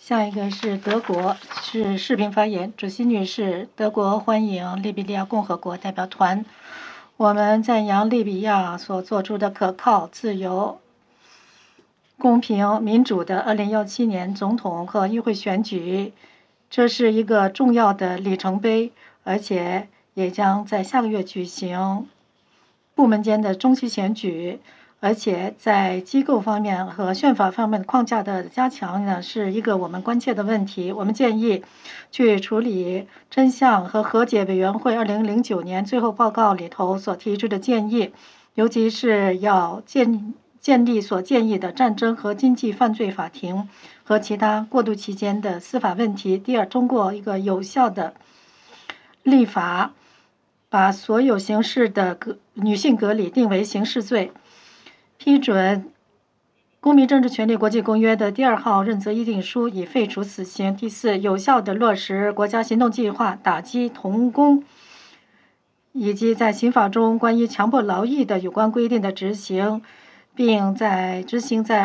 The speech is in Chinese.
下一个是德国，是视频发言。主席女士，德国欢迎利比亚共和国代表团。我们赞扬利比亚所做出的可靠、自由、公平、民主的2017年总统和议会选举，这是一个重要的里程碑，而且也将在下个月举行部门间的中期选举。而且在机构方面和宪法方面的框架的加强呢，是一个我们关切的问题。我们建议去处理真相和和解委员会2009年最后报告里头所提出的建议，尤其是要建立所建议的战争和经济犯罪法庭和其他过渡期间的司法问题。第二，通过一个有效的立法，把所有刑事的女性隔离定为刑事罪。批准《公民政治权利国际公约》的第2号认责议定书，以废除死刑。第四，有效地落实国家行动计划，打击童工，以及在刑法中关于强迫劳役的有关规定的执行，并执行在